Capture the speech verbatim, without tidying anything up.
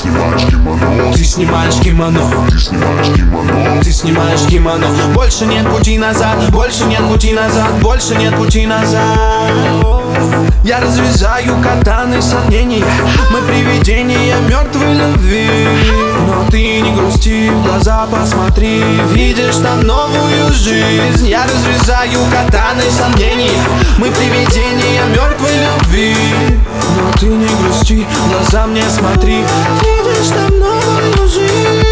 снимаешь кимоно, ты снимаешь кимоно, ты снимаешь кимоно, ты снимаешь кимоно. Больше нет пути назад, больше нет пути назад, больше нет пути назад. Я разрезаю катаны сомнений, мы привидения мертвой любви. Но ты не грусти, в глаза посмотри, видишь там новую жизнь. Я разрезаю катаны сомнений, мы привидения мертвой любви. Но ты не грусти, в глаза мне смотри, видишь там новую жизнь.